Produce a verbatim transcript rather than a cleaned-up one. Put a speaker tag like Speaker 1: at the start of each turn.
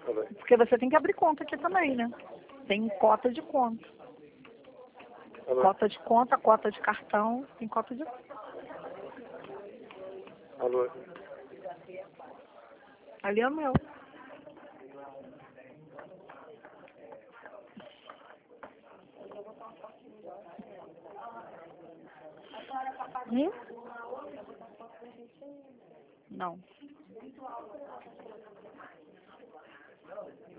Speaker 1: Alô?
Speaker 2: Porque você tem que abrir conta aqui também, né? Tem cota de conta.
Speaker 1: Alô?
Speaker 2: Cota de conta, cota de cartão, tem cota de...
Speaker 1: Alô?
Speaker 2: Ali é o meu. Hum? Não.